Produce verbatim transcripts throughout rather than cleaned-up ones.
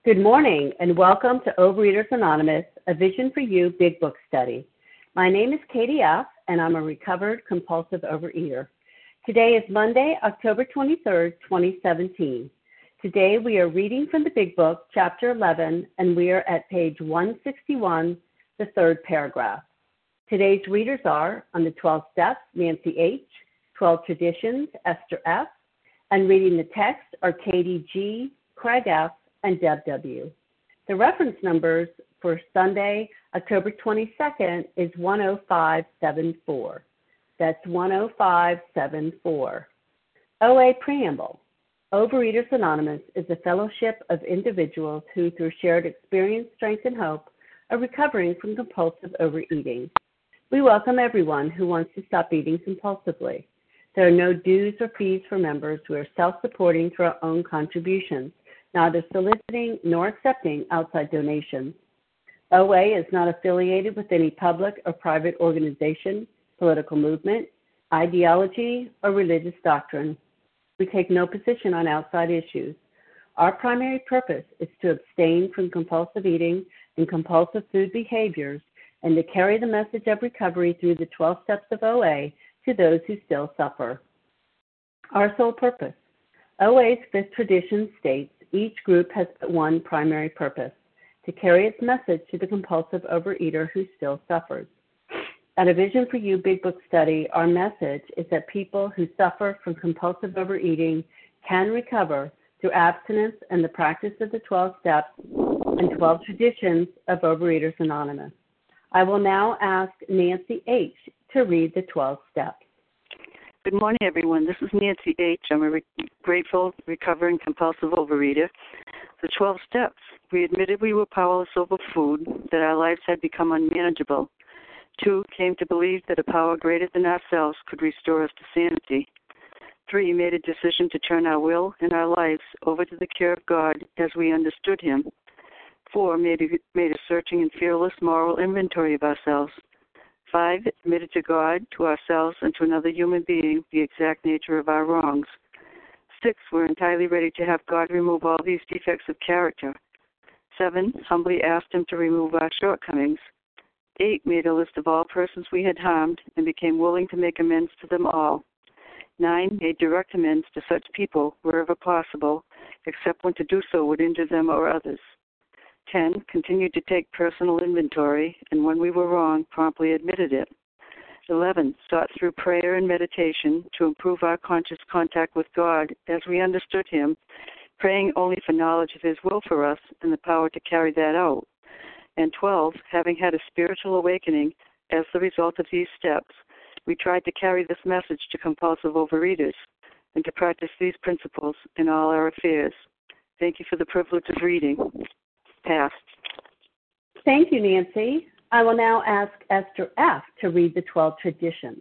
Good morning and welcome to Overeaters Anonymous, a Vision for You Big Book Study. My name is Katie F. and I'm a recovered compulsive overeater. Today is Monday, October twenty-third, twenty seventeen. Today we are reading from the Big Book, Chapter eleven, and we are at page one sixty-one, the third paragraph. Today's readers are, on the twelve Steps, Nancy H., twelve Traditions, Esther F., and reading the text are Katie G., Craig F., and Deb W. The reference numbers for Sunday, October twenty-second is one oh five seven four. That's one oh five seven four. O A Preamble. Overeaters Anonymous is a fellowship of individuals who, through shared experience, strength, and hope, are recovering from compulsive overeating. We welcome everyone who wants to stop eating compulsively. There are no dues or fees for members who are self-supporting through our own contributions, neither soliciting nor accepting outside donations. O A is not affiliated with any public or private organization, political movement, ideology, or religious doctrine. We take no position on outside issues. Our primary purpose is to abstain from compulsive eating and compulsive food behaviors and to carry the message of recovery through the twelve steps of O A to those who still suffer. Our sole purpose. O A's fifth tradition states each group has but one primary purpose, to carry its message to the compulsive overeater who still suffers. At a Vision for You Big Book Study, our message is that people who suffer from compulsive overeating can recover through abstinence and the practice of the twelve steps and twelve traditions of Overeaters Anonymous. I will now ask Nancy H. to read the twelve steps. Good morning, everyone. This is Nancy H. I'm a re- grateful, recovering compulsive overeater. The twelve steps. We admitted we were powerless over food, that our lives had become unmanageable. Two, came to believe that a power greater than ourselves could restore us to sanity. Three, made a decision to turn our will and our lives over to the care of God as we understood Him. Four, made a, made a searching and fearless moral inventory of ourselves. Five, admitted to God, to ourselves, and to another human being the exact nature of our wrongs. Six, we're entirely ready to have God remove all these defects of character. Seven, humbly asked Him to remove our shortcomings. Eight, made a list of all persons we had harmed and became willing to make amends to them all. Nine, made direct amends to such people wherever possible, except when to do so would injure them or others. Ten, continued to take personal inventory, and when we were wrong, promptly admitted it. Eleven, sought through prayer and meditation to improve our conscious contact with God as we understood Him, praying only for knowledge of His will for us and the power to carry that out. And twelve, having had a spiritual awakening as the result of these steps, we tried to carry this message to compulsive overeaters and to practice these principles in all our affairs. Thank you for the privilege of reading. Passed. Thank you, Nancy. I will now ask Esther F. to read the twelve traditions.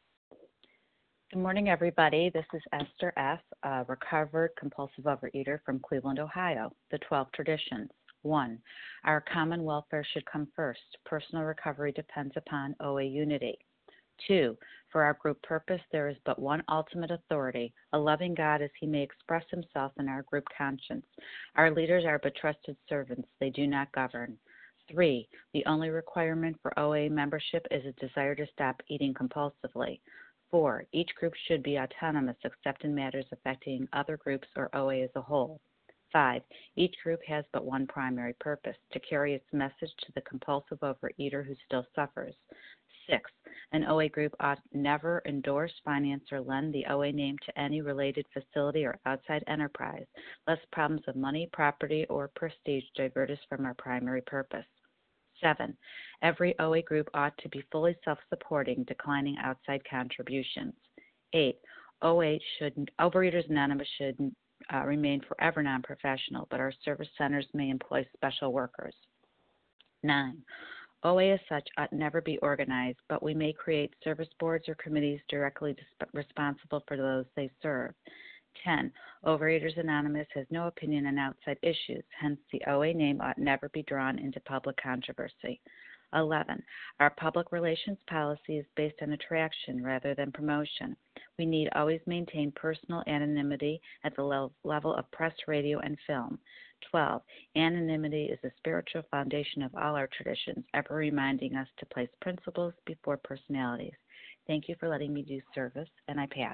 Good morning, everybody. This is Esther F., a recovered compulsive overeater from Cleveland, Ohio. The twelve traditions. One, our common welfare should come first. Personal recovery depends upon O A unity. Two, for our group purpose, there is but one ultimate authority, a loving God as He may express Himself in our group conscience. Our leaders are but trusted servants. They do not govern. Three, the only requirement for O A membership is a desire to stop eating compulsively. Four, each group should be autonomous except in matters affecting other groups or O A as a whole. Five, each group has but one primary purpose, to carry its message to the compulsive overeater who still suffers. Six, an O A group ought never endorse, finance, or lend the O A name to any related facility or outside enterprise, lest problems of money, property, or prestige divert us from our primary purpose. Seven, every O A group ought to be fully self-supporting, declining outside contributions. Eight, O A should, Overeaters Anonymous should uh, remain forever non-professional, but our service centers may employ special workers. Nine, O A as such ought never be organized, but we may create service boards or committees directly disp- responsible for those they serve. ten. Overeaters Anonymous has no opinion on outside issues, hence the O A name ought never be drawn into public controversy. eleven. Our public relations policy is based on attraction rather than promotion. We need always maintain personal anonymity at the level level of press, radio, and film. twelve. Anonymity is the spiritual foundation of all our traditions, ever reminding us to place principles before personalities. Thank you for letting me do service, and I pass.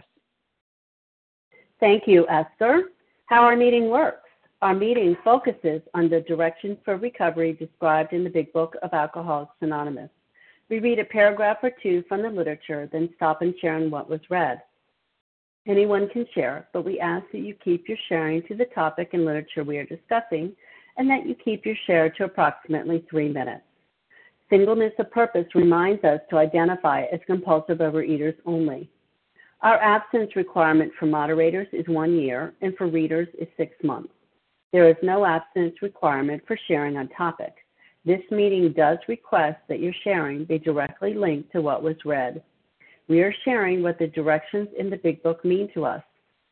Thank you, Esther. How our meeting works. Our meeting focuses on the directions for recovery described in the Big Book of Alcoholics Anonymous. We read a paragraph or two from the literature, then stop and share on what was read. Anyone can share, but we ask that you keep your sharing to the topic and literature we are discussing, and that you keep your share to approximately three minutes. Singleness of purpose reminds us to identify as compulsive overeaters only. Our absence requirement for moderators is one year, and for readers is six months. There is no absence requirement for sharing on topic. This meeting does request that your sharing be directly linked to what was read. We are sharing what the directions in the Big Book mean to us.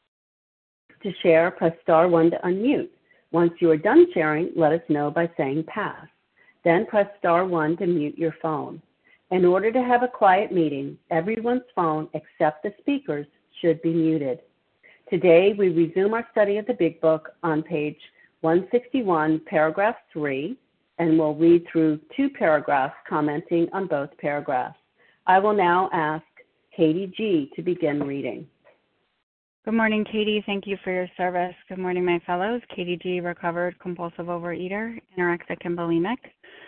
To share, press star one to unmute. Once you are done sharing, let us know by saying pass. Then press star one to mute your phone. In order to have a quiet meeting, everyone's phone except the speaker's should be muted. Today, we resume our study of the Big Book on page one sixty-one, paragraph three, and we'll read through two paragraphs commenting on both paragraphs. I will now ask Katie G. to begin reading. Good morning, Katie. Thank you for your service. Good morning, my fellows. Katie G., recovered compulsive overeater, anorexic and bulimic.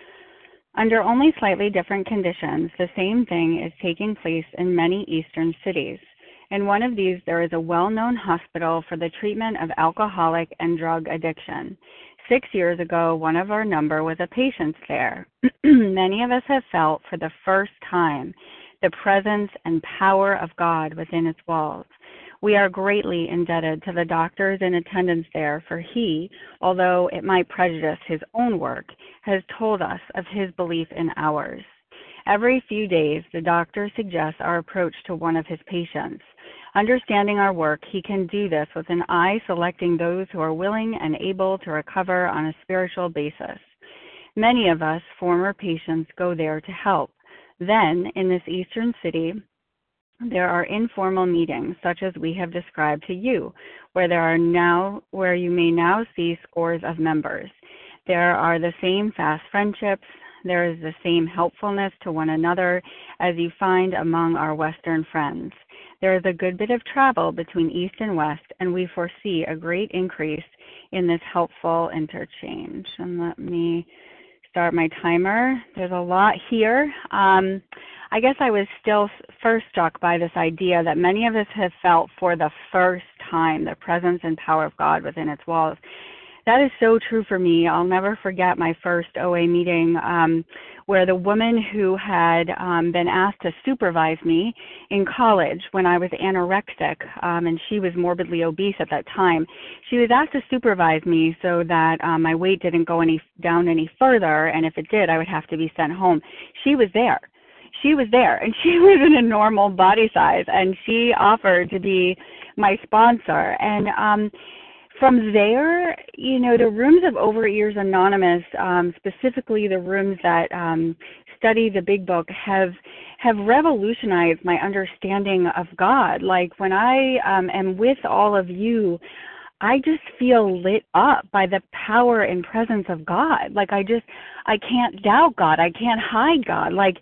Under only slightly different conditions, the same thing is taking place in many eastern cities. In one of these, there is a well-known hospital for the treatment of alcoholic and drug addiction. Six years ago, one of our number was a patient there. Many of us have felt for the first time the presence and power of God within its walls. We are greatly indebted to the doctors in attendance there, for he, although it might prejudice his own work, has told us of his belief in ours. Every few days, the doctor suggests our approach to one of his patients. Understanding our work, he can do this with an eye selecting those who are willing and able to recover on a spiritual basis. Many of us, former patients, go there to help. Then, in this eastern city, there are informal meetings, such as we have described to you, where there are now, where you may now see scores of members. There are the same fast friendships. There is the same helpfulness to one another as you find among our Western friends. There is a good bit of travel between East and West, and we foresee a great increase in this helpful interchange. And let me start my timer. There's a lot here. Um, I guess I was still first struck by this idea that many of us have felt for the first time the presence and power of God within its walls. That is so true for me. I'll never forget my first O A meeting um, where the woman who had um, been asked to supervise me in college when I was anorexic, um, and she was morbidly obese at that time, she was asked to supervise me so that um, my weight didn't go any down any further, and if it did, I would have to be sent home. She was there. She was there, and she was in a normal body size, and she offered to be my sponsor. And um, from there, you know, the rooms of Overeaters Anonymous, um, specifically the rooms that um, study the Big Book, have have revolutionized my understanding of God. Like when I um, am with all of you, I just feel lit up by the power and presence of God. Like I just, I can't doubt God. I can't hide God. Like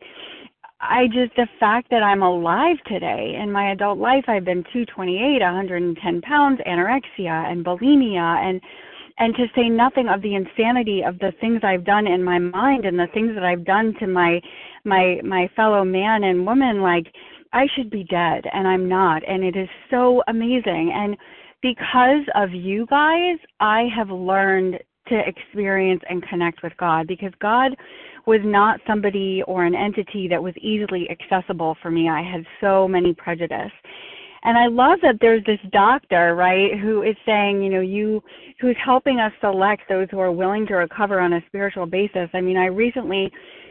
I just, the fact that I'm alive today, in my adult life, I've been two twenty-eight, one hundred ten pounds, anorexia and bulimia, and and to say nothing of the insanity of the things I've done in my mind and the things that I've done to my my my fellow man and woman. Like I should be dead, and I'm not, and it is so amazing. And because of you guys, I have learned to experience and connect with God, because God was not somebody or an entity that was easily accessible for me. I had so many prejudice. And I love that there's this doctor, right, who is saying, you know, you, who's helping us select those who are willing to recover on a spiritual basis. I mean, I recently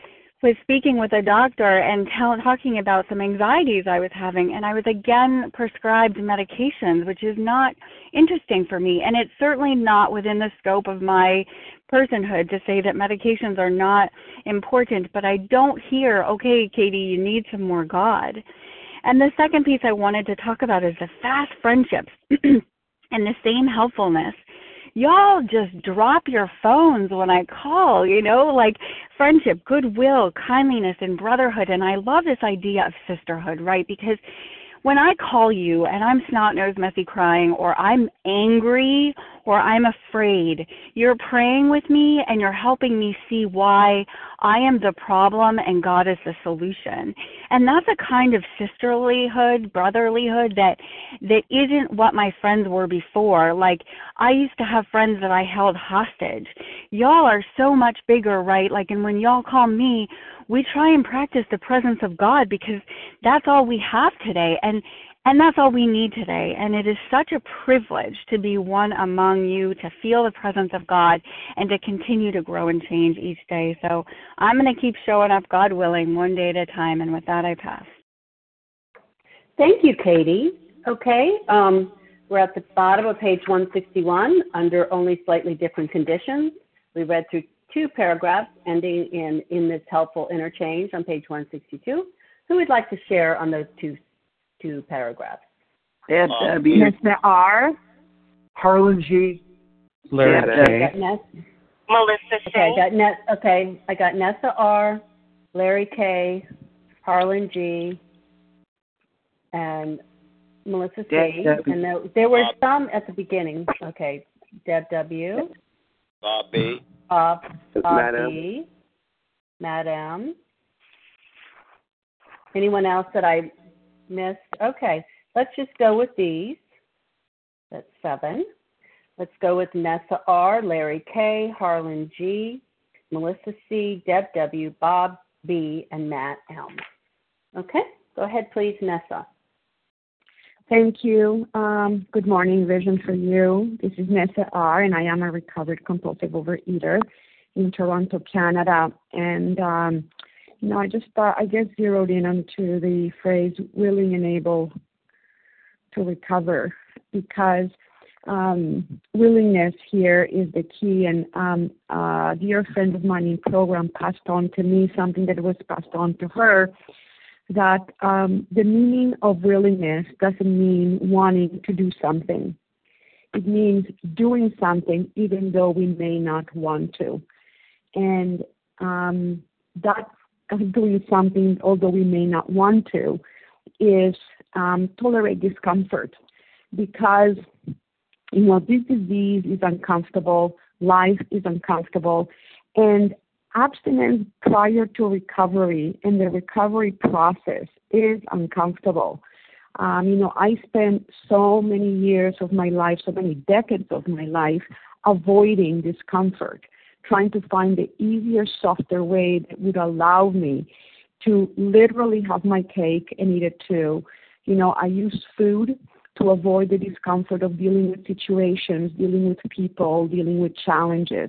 was speaking with a doctor and tell, talking about some anxieties I was having, and I was again prescribed medications, which is not interesting for me, and it's certainly not within the scope of my personhood to say that medications are not important, but I don't hear, okay, Katie, you need some more God. And the second piece I wanted to talk about is the fast friendships and the same helpfulness. Y'all just drop your phones when I call, you know, like friendship, goodwill, kindliness, and brotherhood. And I love this idea of sisterhood, right? Because when I call you and I'm snot-nosed, messy crying, or I'm angry, or I'm afraid, you're praying with me and you're helping me see why I am the problem and God is the solution. And that's a kind of sisterlyhood, brotherlyhood that that isn't what my friends were before. Like, I used to have friends that I held hostage. Y'all are so much bigger, right? Like, and when y'all call me, we try and practice the presence of God because that's all we have today. And And that's all we need today. And it is such a privilege to be one among you, to feel the presence of God, and to continue to grow and change each day. So I'm going to keep showing up, God willing, one day at a time. And with that, I pass. Thank you, Katie. Okay, um, we're at the bottom of page one sixty-one under only slightly different conditions. We read through two paragraphs ending in, in this helpful interchange on page one sixty-two. Who would like to share on those two two paragraphs? Deb W. Nessa R. Harlan G. Larry Okay, K. I got Ness- Melissa okay, I C. got Ness, okay, I got Nessa R, Larry K, Harlan G, and Melissa C. Deb W. And there, there were some at the beginning. Okay, Deb W. Bob B. Bob, Bob Madam. B. Madam. Anyone else that I missed? Okay, let's just go with these. That's seven. Let's go with Nessa R, Larry K, Harlan G, Melissa C, Deb W, Bob B, and Matt M. Okay, go ahead, please, Nessa. Thank you. Um, good morning, Vision for You. This is Nessa R, and I am a recovered compulsive overeater in Toronto, Canada. And, um, you know, I just thought, I guess, zeroed in onto the phrase willing and able to recover, because um, willingness here is the key. And um, a dear friend of mine in program passed on to me something that was passed on to her, that um, the meaning of willingness doesn't mean wanting to do something. It means doing something even though we may not want to. And um, that doing something although we may not want to is um, tolerate discomfort, because, you know, this disease is uncomfortable, life is uncomfortable, and abstinence prior to recovery and the recovery process is uncomfortable. Um, you know, I spent so many years of my life, so many decades of my life, avoiding discomfort, trying to find the easier, softer way that would allow me to literally have my cake and eat it too. You know, I use food to avoid the discomfort of dealing with situations, dealing with people, dealing with challenges.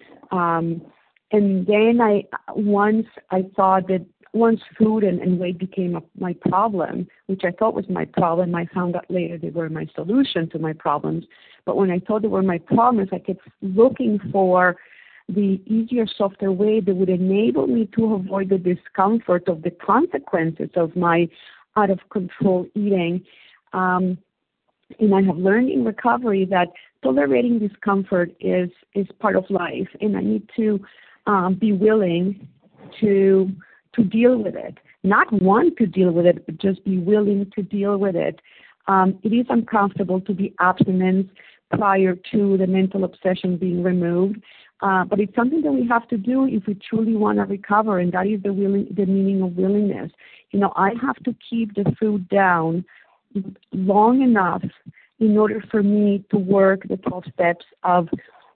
Um, And then I, once I thought that once food and, and weight became a, my problem, which I thought was my problem, I found out later they were my solution to my problems. But when I thought they were my problems, I kept looking for the easier, softer way that would enable me to avoid the discomfort of the consequences of my out-of-control eating. Um, and I have learned in recovery that tolerating discomfort is, is part of life, and I need to Um, be willing to to deal with it. Not want to deal with it, but just be willing to deal with it. Um, it is uncomfortable to be abstinent prior to the mental obsession being removed, uh, but it's something that we have to do if we truly want to recover, and that is the willing, the meaning of willingness. You know, I have to keep the food down long enough in order for me to work the twelve steps of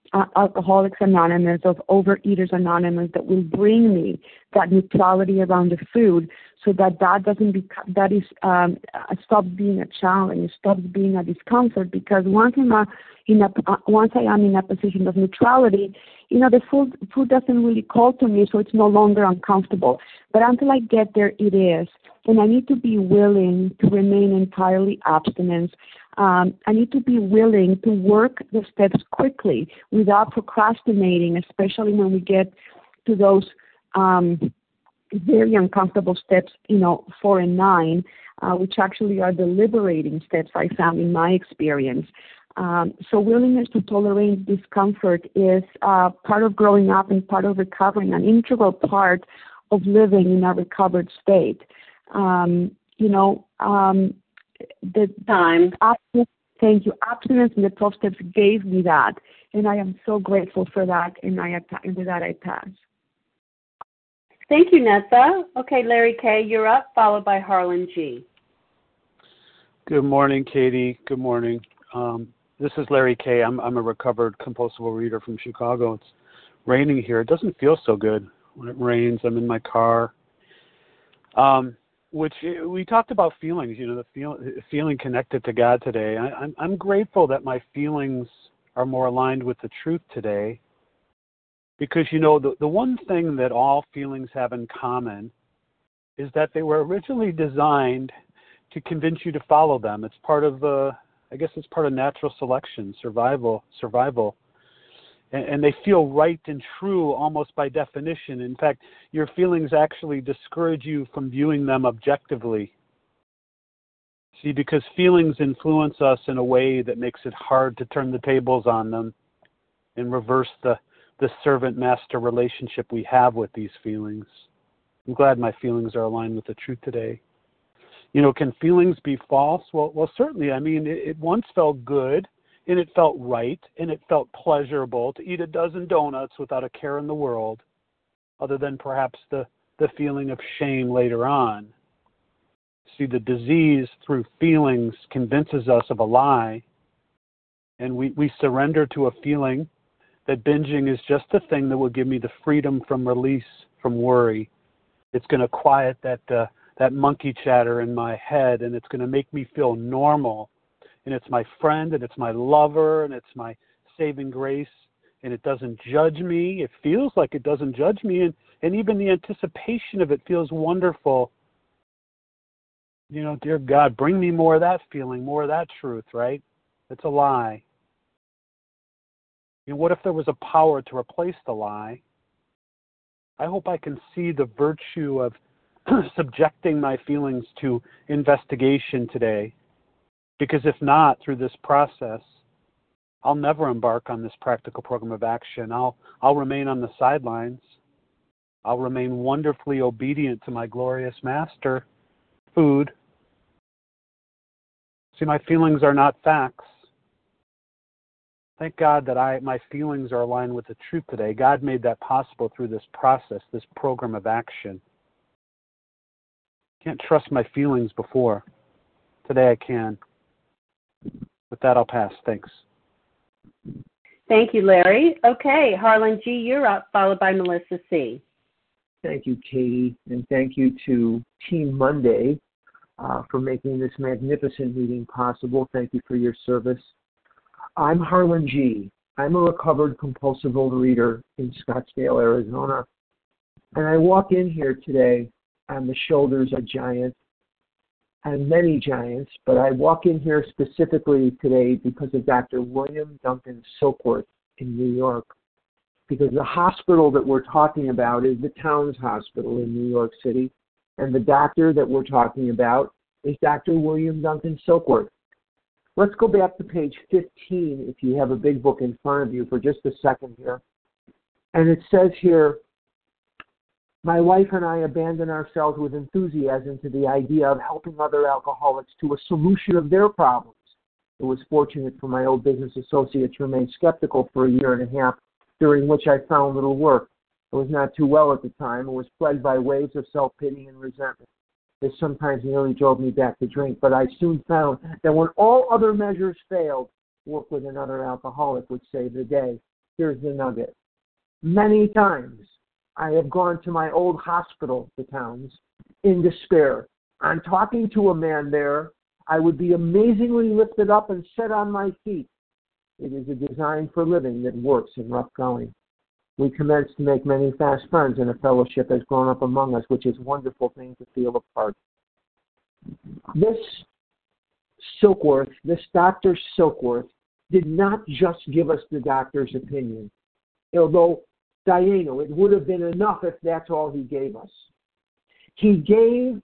uh, Alcoholics Anonymous, of Overeaters Anonymous, that will bring me that neutrality around the food, so that that doesn't become, that is, um, stops being a challenge, stops being a discomfort. Because once I'm a, in a, uh, once I am in a position of neutrality, you know, the food food doesn't really call to me, so it's no longer uncomfortable. But until I get there, it is. And I need to be willing to remain entirely abstinent. Um, I need to be willing to work the steps quickly without procrastinating, especially when we get to those um, very uncomfortable steps, you know, four and nine, uh, which actually are the liberating steps I found in my experience. Um, so willingness to tolerate discomfort is uh, part of growing up and part of recovering, an integral part of living in a recovered state. Um, you know, um, the time. Abstinence, thank you. Abstinence in the twelve steps gave me that, and I am so grateful for that. And I and with that I pass. Thank you, Nessa. Okay, Larry K., you're up, followed by Harlan G. Good morning, Katie. Good morning. Um, this is Larry K. I'm, I'm a recovered compulsive overeater from Chicago. It's raining here. It doesn't feel so good when it rains. I'm in my car. Um, which we talked about feelings, you know, the feel, feeling connected to God today. I, I'm, I'm grateful that my feelings are more aligned with the truth today, because, you know, the, the one thing that all feelings have in common is that they were originally designed to convince you to follow them. It's part of, uh, I guess it's part of natural selection, survival, survival. And they feel right and true almost by definition. In fact, your feelings actually discourage you from viewing them objectively. See, because feelings influence us in a way that makes it hard to turn the tables on them and reverse the, the servant-master relationship we have with these feelings. I'm glad my feelings are aligned with the truth today. You know, can feelings be false? Well, well, certainly. I mean, it, it once felt good, and it felt right, and it felt pleasurable to eat a dozen donuts without a care in the world, other than perhaps the, the feeling of shame later on. See, the disease through feelings convinces us of a lie, and we, we surrender to a feeling that binging is just the thing that will give me the freedom from release from worry. It's going to quiet that, uh, that monkey chatter in my head, and it's going to make me feel normal. And it's my friend, and it's my lover, and it's my saving grace, and it doesn't judge me. It feels like it doesn't judge me, and, and even the anticipation of it feels wonderful. You know, dear God, bring me more of that feeling, more of that truth, right? It's a lie. You know, what if there was a power to replace the lie? I hope I can see the virtue of subjecting my feelings to investigation today. Because if not, through this process, I'll never embark on this practical program of action. I'll, I'll remain on the sidelines. I'll remain wonderfully obedient to my glorious master, food. See, my feelings are not facts. Thank God that I my feelings are aligned with the truth today. God made that possible through this process, this program of action. Can't trust my feelings before. Today I can. With that, I'll pass. Thanks. Thank you, Larry. Okay, Harlan G., you're up, followed by Melissa C. Thank you, Katie, and thank you to Team Monday uh, for making this magnificent meeting possible. Thank you for your service. I'm Harlan G. I'm a recovered compulsive overeater in Scottsdale, Arizona, and I walk in here today on the shoulders of giants, and many giants, but I walk in here specifically today because of Doctor William Duncan Silkworth in New York, because the hospital that we're talking about is the Towns Hospital in New York City, and the doctor that we're talking about is Doctor William Duncan Silkworth. Let's go back to page fifteen if you have a big book in front of you for just a second here. And it says here, my wife and I abandon ourselves with enthusiasm to the idea of helping other alcoholics to a solution of their problems. It was fortunate for my old business associate to remain skeptical for a year and a half, during which I found little work. It was not too well at the time. It was plagued by waves of self-pity and resentment. This sometimes nearly drove me back to drink, but I soon found that when all other measures failed, work with another alcoholic would save the day. here's the nugget. Many times I have gone to my old hospital, the Towns, in despair. On talking to a man there, I would be amazingly lifted up and set on my feet. It is a design for living that works in rough going. We commenced to make many fast friends, and a fellowship has grown up among us, which is a wonderful thing to feel a part. This Silkworth, this Doctor Silkworth, did not just give us the doctor's opinion. Although, Diana, it would have been enough if that's all he gave us. He gave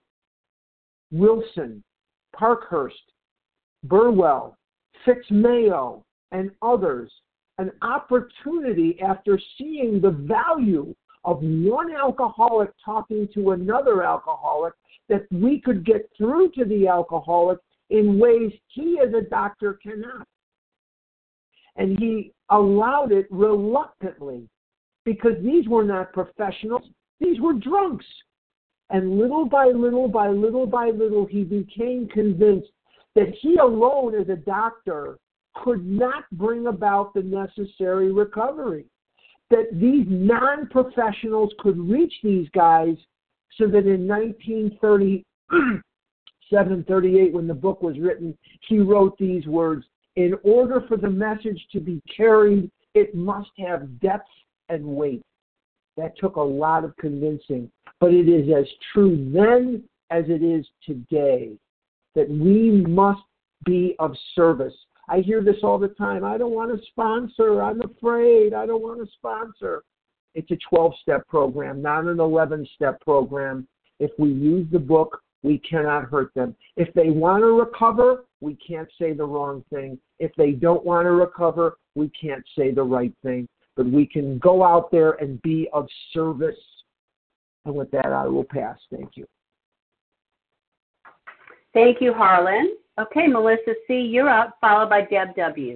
Wilson, Parkhurst, Burwell, Fitz-Mayo, and others an opportunity after seeing the value of one alcoholic talking to another alcoholic that we could get through to the alcoholic in ways he as a doctor cannot. And he allowed it reluctantly because these were not professionals, these were drunks. And little by little by little by little, he became convinced that he alone as a doctor could not bring about the necessary recovery, that these non-professionals could reach these guys, so that in nineteen thirty-seven, thirty-eight, when the book was written, he wrote these words: in order for the message to be carried, it must have depth and weight. That took a lot of convincing, but it is as true then as it is today, that we must be of service. I hear this all the time. I don't want to sponsor. I'm afraid. I don't want to sponsor. It's a twelve-step program, not an eleven-step program. If we use the book, we cannot hurt them. If they want to recover, we can't say the wrong thing. If they don't want to recover, we can't say the right thing. But we can go out there and be of service. And with that, I will pass. Thank you. Thank you, Harlan. Okay, Melissa C., you're up, followed by Deb W.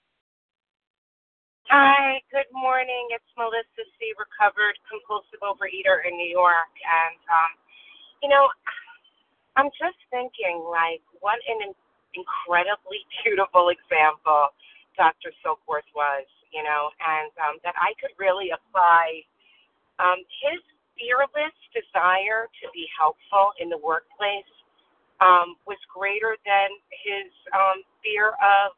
Hi, good morning. It's Melissa C., recovered compulsive overeater in New York. And, um, you know, I'm just thinking, like, what an incredibly beautiful example Doctor Silkworth was, you know, and um, that I could really apply um, his fearless desire to be helpful in the workplace Um, was greater than his um, fear of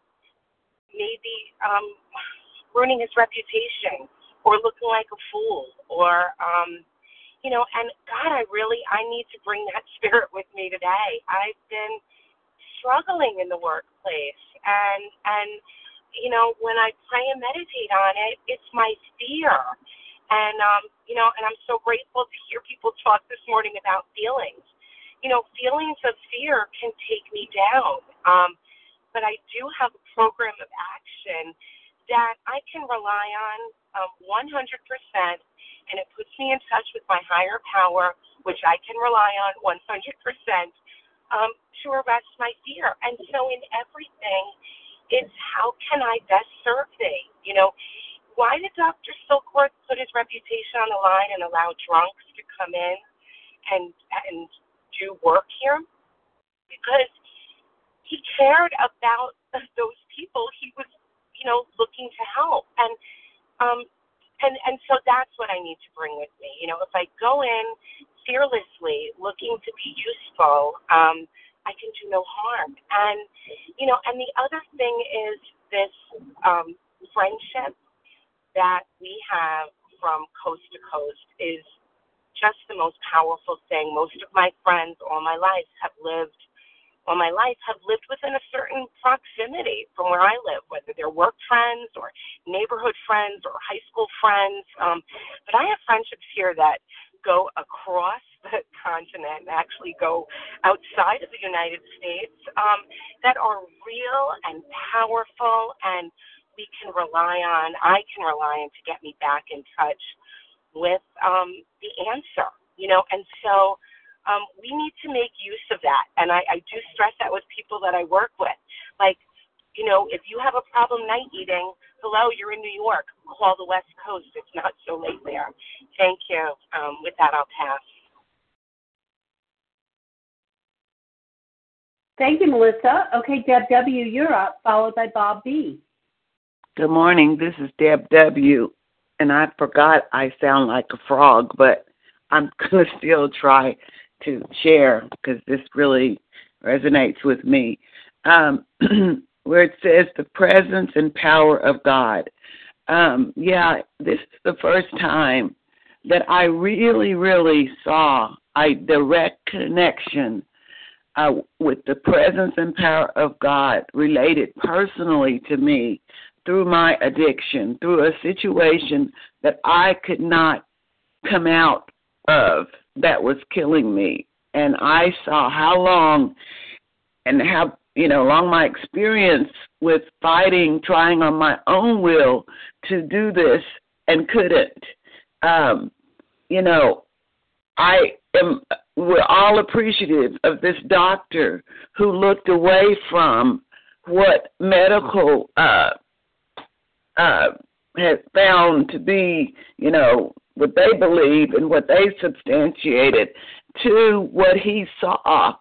maybe um, ruining his reputation or looking like a fool or, um, you know, and God, I really, I need to bring that spirit with me today. I've been struggling in the workplace and, and, you know, when I pray and meditate on it, it's my fear. And, um, you know, and I'm so grateful to hear people talk this morning about feelings. You know, feelings of fear can take me down, um, but I do have a program of action that I can rely on um, one hundred percent, and it puts me in touch with my higher power, which I can rely on one hundred percent um, to arrest my fear. And so in everything, it's how can I best serve thee? You know, why did Doctor Silkworth put his reputation on the line and allow drunks to come in and and do work here? Because he cared about those people he was, you know, looking to help. And um and and so that's what I need to bring with me. You know, if I go in fearlessly looking to be useful, um, I can do no harm. And you know, and the other thing is this um friendship that we have from coast to coast is just the most powerful thing. Most of my friends all my life have lived, all my life have lived within a certain proximity from where I live, whether they're work friends or neighborhood friends or high school friends. Um, but I have friendships here that go across the continent and actually go outside of the United States um, that are real and powerful, and we can rely on, I can rely on to get me back in touch with um, the answer, you know, and so um, we need to make use of that. And I, I do stress that with people that I work with. Like, you know, if you have a problem night eating, hello, you're in New York, call the West Coast. It's not so late there. Thank you. Um, with that, I'll pass. Thank you, Melissa. Okay, Deb W., you're up, followed by Bob B. Good morning. This is Deb W. And I forgot I sound like a frog, but I'm going to still try to share because this really resonates with me. Um, where it says the presence and power of God. Um, yeah, this is the first time that I really, really saw a direct connection uh, with the presence and power of God related personally to me through my addiction, through a situation that I could not come out of that was killing me. And I saw how long and how, you know, long my experience with fighting, trying on my own will to do this and couldn't. Um, you know, I am, we're all appreciative of this doctor who looked away from what medical uh, uh, had found to be, you know, what they believe and what they substantiated to what he saw.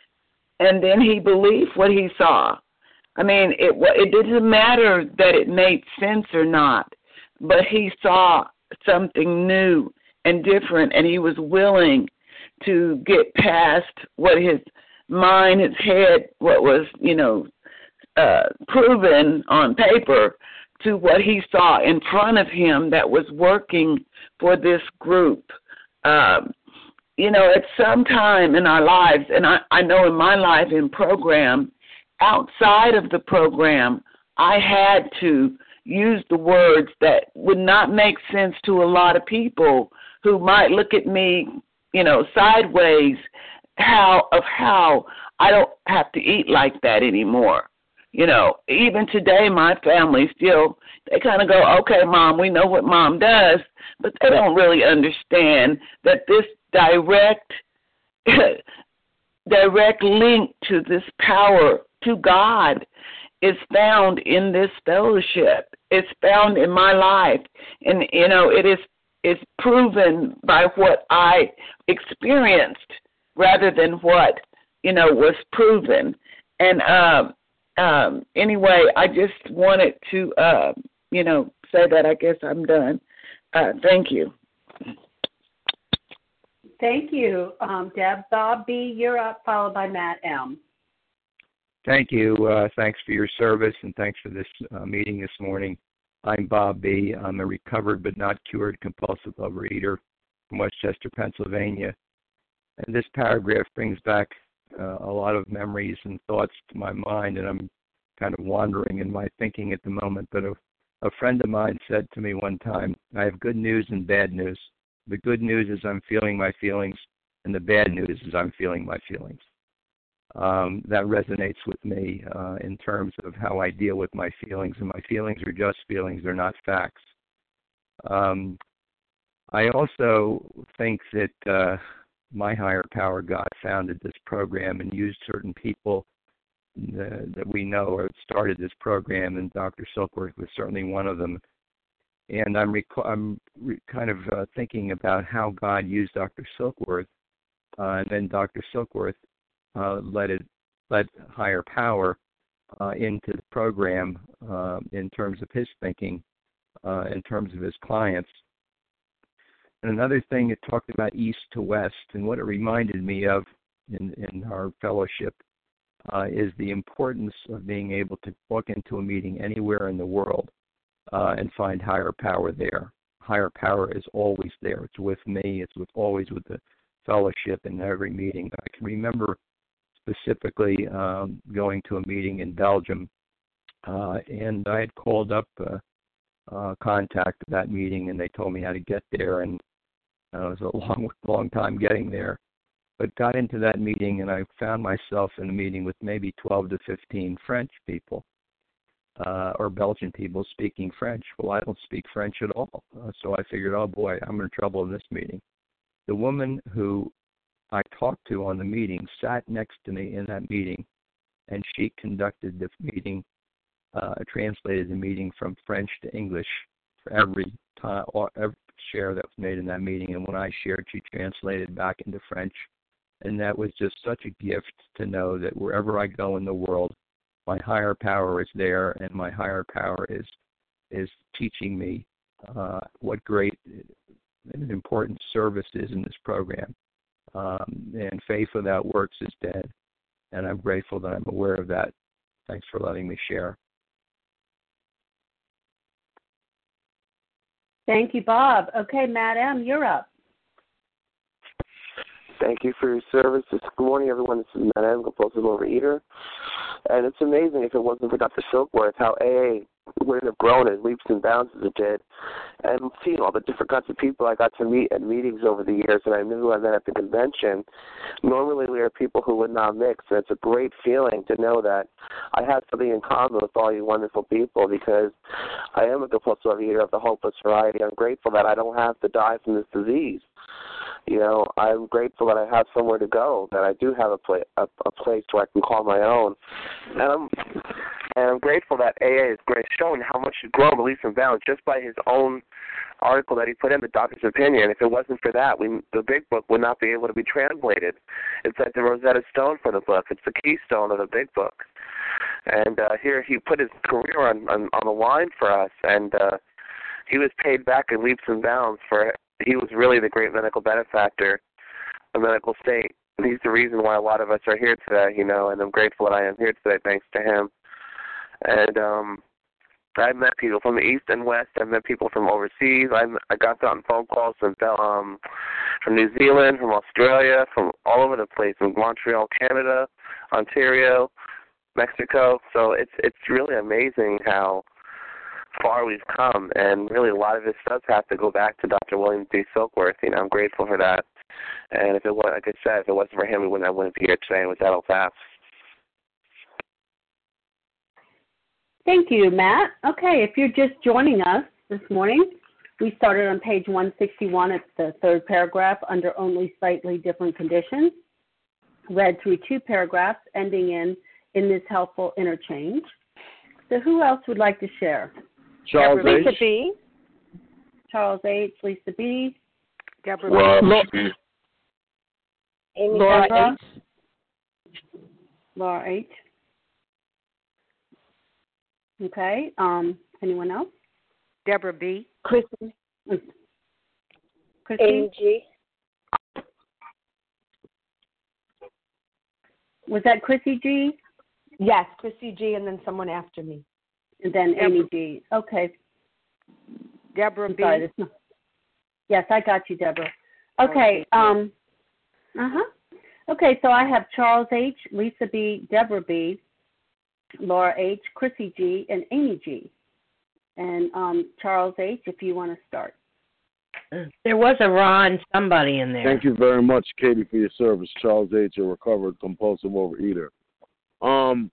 And then he believed what he saw. I mean, it it didn't matter that it made sense or not, but he saw something new and different, and he was willing to get past what his mind, his head, what was, you know, uh, proven on paper to what he saw in front of him that was working for this group. Um, you know, at some time in our lives, and I, I know in my life in program, outside of the program, I had to use the words that would not make sense to a lot of people who might look at me, you know, sideways, how of how I don't have to eat like that anymore. You know, even today, my family still, they kind of go, okay, Mom, we know what Mom does, but they don't really understand that this direct, direct link to this power, to God, is found in this fellowship. It's found in my life. And, you know, it is it's proven by what I experienced rather than what, you know, was proven. And, um, Um, anyway, I just wanted to, uh, you know, say that. I guess I'm done. Uh, thank you. Thank you, um, Deb. Bob B., you're up, followed by Matt M. Thank you. Uh, thanks for your service, and thanks for this uh, meeting this morning. I'm Bob B. I'm a recovered but not cured compulsive overeater from Westchester, Pennsylvania. And this paragraph brings back Uh, a lot of memories and thoughts to my mind, and I'm kind of wandering in my thinking at the moment. But a, a friend of mine said to me one time, I have good news and bad news. The good news is I'm feeling my feelings, and the bad news is I'm feeling my feelings. Um, that resonates with me uh, in terms of how I deal with my feelings, and my feelings are just feelings, they're not facts. Um, I also think that uh, my higher power, God, founded this program and used certain people uh, that we know or started this program, and Doctor Silkworth was certainly one of them. And I'm, rec- I'm re- kind of uh, thinking about how God used Doctor Silkworth, uh, and then Doctor Silkworth uh, led it, led higher power uh, into the program uh, in terms of his thinking, uh, in terms of his clients. And another thing, it talked about east to west, and what it reminded me of in, in our fellowship uh, is the importance of being able to walk into a meeting anywhere in the world uh, and find higher power there. Higher power is always there. It's with me. It's with always with the fellowship in every meeting. I can remember specifically um, going to a meeting in Belgium, uh, and I had called up uh, uh, contact at that meeting, and they told me how to get there, and uh, it was a long, long time getting there. But got into that meeting, and I found myself in a meeting with maybe twelve to fifteen French people uh, or Belgian people speaking French. Well, I don't speak French at all, uh, so I figured, oh boy, I'm in trouble in this meeting. The woman who I talked to on the meeting sat next to me in that meeting, and she conducted the meeting, uh, translated the meeting from French to English for every time, or every share that was made in that meeting. And when I shared, she translated back into French. And that was just such a gift to know that wherever I go in the world, my higher power is there, and my higher power is is teaching me uh, what great and important service is in this program. Um, and faith without works is dead. And I'm grateful that I'm aware of that. Thanks for letting me share. Thank you, Bob. Okay, Madam, you're up. Thank you for your service. Good morning, everyone. This is Madam, compulsive overeater. And it's amazing, if it wasn't for Doctor Silkworth, how A A would have grown in leaps and bounds as it did. And seeing all the different kinds of people I got to meet at meetings over the years, and I knew who I met at the convention. Normally we are people who would not mix, and it's a great feeling to know that I have something in common with all you wonderful people, because I am a compulsive overeater of the hopeless variety. I'm grateful that I don't have to die from this disease. You know, I'm grateful that I have somewhere to go, that I do have a, pla- a, a place where I can call my own. And I'm, and I'm grateful that A A has shown how much it's grown, at least in bounds, just by his own article that he put in, the Doctor's Opinion. If it wasn't for that, we, the big book would not be able to be translated. It's like the Rosetta Stone for the book. It's the keystone of the big book. And uh, here he put his career on, on, on the line for us, and uh, he was paid back in leaps and bounds for he was really the great medical benefactor of medical state. And he's the reason why a lot of us are here today, you know, and I'm grateful that I am here today thanks to him. And um, I've met people from the East and West. I've met people from overseas. I I got on phone calls from um, from New Zealand, from Australia, from all over the place, from Montreal, Canada, Ontario, Mexico. So it's it's really amazing how far we've come, and really a lot of this does have to go back to Doctor William D. Silkworth. You know, I'm grateful for that. And if it was, like I said, if it wasn't for him, we wouldn't I wouldn't be here today. And with that, I'll pass. Thank you, Matt. Okay, if you're just joining us this morning, we started on page one sixty-one at the third paragraph under only slightly different conditions. Read through two paragraphs ending in in this helpful interchange. So who else would like to share? Charles H. Lisa B. Charles H. Lisa B. Deborah Rob B. Amy Laura Deborah. H. Laura H. Okay. Um, anyone else? Deborah B. Chrissy. Chrissy. Amy G. Was that Chrissy G? Yes, Chrissy G. and then someone after me. And then Deborah. Amy G. Okay. Deborah I'm B. sorry, this not... Yes, I got you, Deborah. Okay. Um. Uh huh. Okay, so I have Charles H., Lisa B., Deborah B., Laura H., Chrissy G., and Amy G. And um, Charles H., if you want to start. There was a Ron somebody in there. Thank you very much, Katie, for your service. Charles H., a recovered compulsive overeater. Um,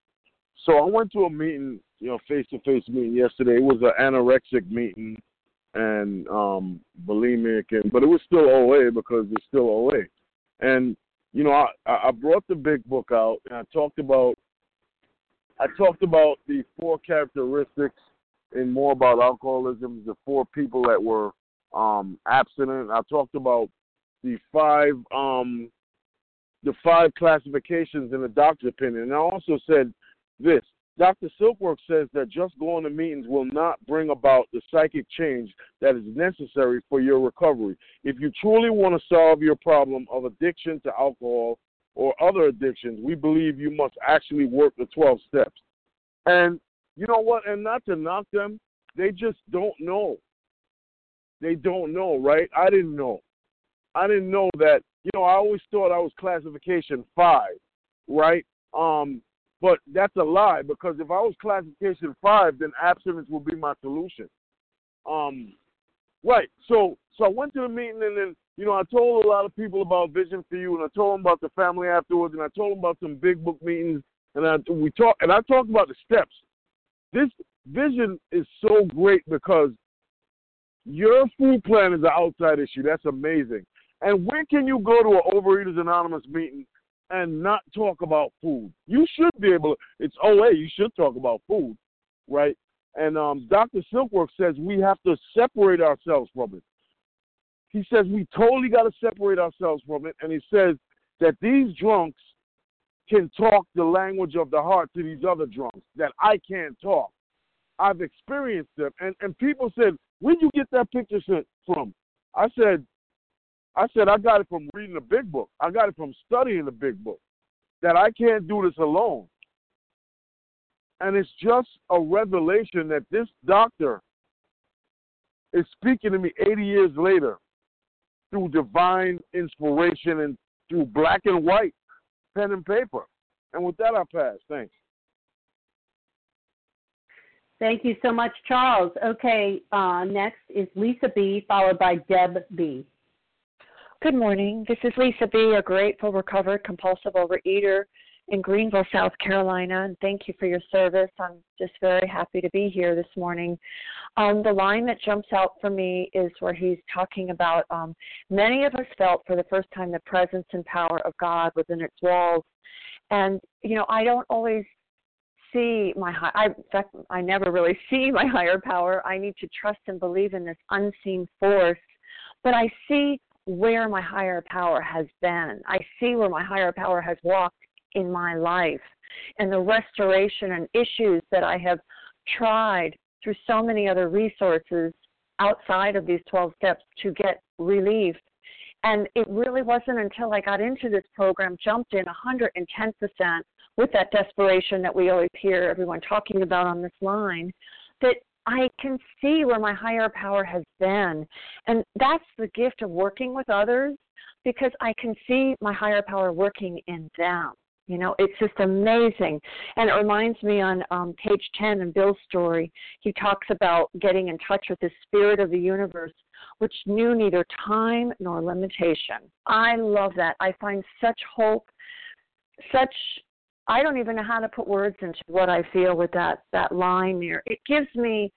so I went to a meeting, you know, face-to-face meeting yesterday. It was an anorexic meeting and um, bulimic, and but it was still O A because it's still O A. And you know, I, I brought the big book out and I talked about I talked about the four characteristics and more about alcoholism, the four people that were um, abstinent. I talked about the five um, the five classifications in the doctor's opinion. And I also said this. Doctor Silkworth says that just going to meetings will not bring about the psychic change that is necessary for your recovery. If you truly want to solve your problem of addiction to alcohol or other addictions, we believe you must actually work the twelve steps. And you know what? And not to knock them, they just don't know. They don't know, right? I didn't know. I didn't know that, you know, I always thought I was classification five, right? Um, But that's a lie, because if I was classification five, then abstinence would be my solution. Um, right. So, so I went to the meeting, and then, you know, I told a lot of people about Vision for You, and I told them about the family afterwards, and I told them about some big book meetings, and I we talked, and I talked about the steps. This vision is so great because your food plan is an outside issue. That's amazing. And when can you go to an Overeaters Anonymous meeting and not talk about food? You should be able to. It's O A. You should talk about food, right? And um, Doctor Silkworth says we have to separate ourselves from it. He says we totally got to separate ourselves from it. And he says that these drunks can talk the language of the heart to these other drunks that I can't talk. I've experienced them. And, and people said, where'd you get that picture sent from? I said, I said, I got it from reading the big book. I got it from studying the big book, that I can't do this alone. And it's just a revelation that this doctor is speaking to me eighty years later through divine inspiration and through black and white, pen and paper. And with that, I pass. Thanks. Thank you so much, Charles. Okay, uh, next is Lisa B., followed by Deb B. Good morning. This is Lisa B., a grateful, recovered, compulsive overeater in Greenville, South Carolina, and thank you for your service. I'm just very happy to be here this morning. Um, the line that jumps out for me is where he's talking about um, many of us felt for the first time the presence and power of God within its walls. And, you know, I don't always see my high, I, in fact, I never really see my higher power. I need to trust and believe in this unseen force, but I see where my higher power has been. I see where my higher power has walked in my life and the restoration and issues that I have tried through so many other resources outside of these twelve steps to get relief. And it really wasn't until I got into this program, jumped in one hundred ten percent with that desperation that we always hear everyone talking about on this line, that I can see where my higher power has been. And that's the gift of working with others, because I can see my higher power working in them. You know, it's just amazing. And it reminds me on um, page ten in Bill's story, he talks about getting in touch with the spirit of the universe, which knew neither time nor limitation. I love that. I find such hope, such, I don't even know how to put words into what I feel with that, that line there. It gives me,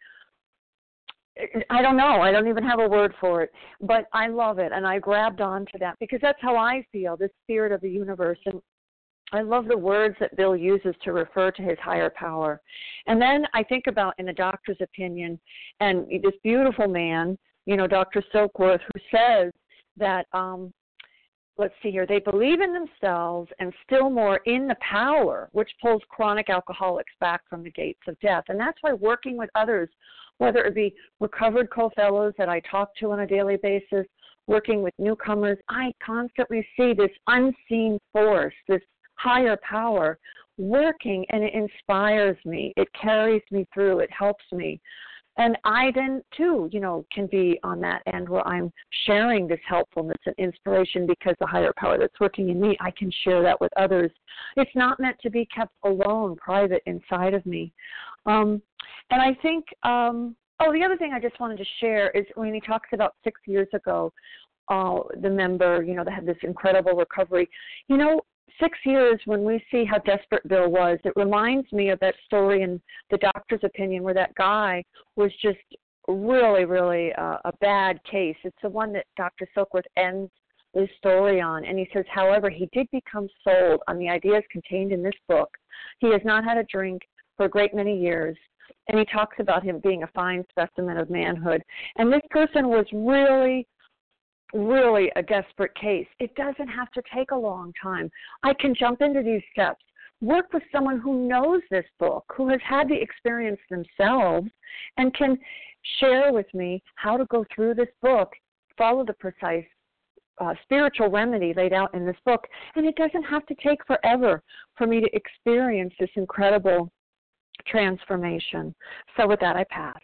I don't know, I don't even have a word for it, but I love it. And I grabbed onto that because that's how I feel, the spirit of the universe. And I love the words that Bill uses to refer to his higher power. And then I think about, in the doctor's opinion, and this beautiful man, you know, Doctor Silkworth, who says that, um, let's see here, they believe in themselves and still more in the power, which pulls chronic alcoholics back from the gates of death. And that's why working with others, whether it be recovered co-fellows that I talk to on a daily basis, working with newcomers, I constantly see this unseen force, this higher power working, and it inspires me. It carries me through. It helps me. And I then, too, you know, can be on that end where I'm sharing this helpfulness and inspiration because the higher power that's working in me, I can share that with others. It's not meant to be kept alone, private, inside of me. Um, and I think, um, oh, the other thing I just wanted to share is when he talks about six years ago, uh, the member, you know, that had this incredible recovery, you know, Six years, when we see how desperate Bill was, it reminds me of that story in the doctor's opinion where that guy was just really, really uh, a bad case. It's the one that Doctor Silkworth ends his story on. And he says, however, he did become sold on the ideas contained in this book. He has not had a drink for a great many years. And he talks about him being a fine specimen of manhood. And this person was really really a desperate case. It doesn't have to take a long time. I can jump into these steps, work with someone who knows this book, who has had the experience themselves, and can share with me how to go through this book, follow the precise uh, spiritual remedy laid out in this book. And it doesn't have to take forever for me to experience this incredible transformation. So with that, I pass.